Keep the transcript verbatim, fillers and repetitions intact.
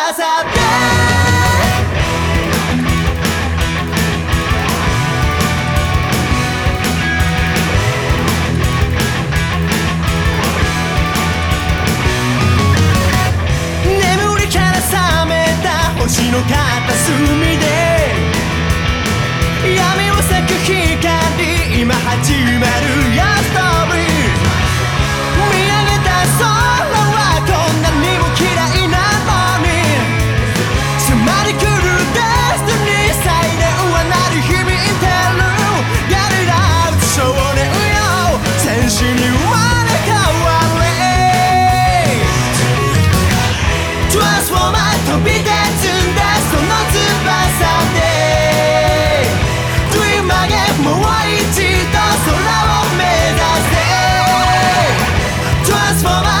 翼で星の片隅で闇を咲く光今始まるやストーリー見上げた空はこんなにも綺麗なのに迫り来るデスティニーサイレンは鳴り響いてるやりらう少年よ戦士に生まれ変われトランスフォーマー飛び出すその翼で振り曲げもう一度空を目指せトランスフォーマー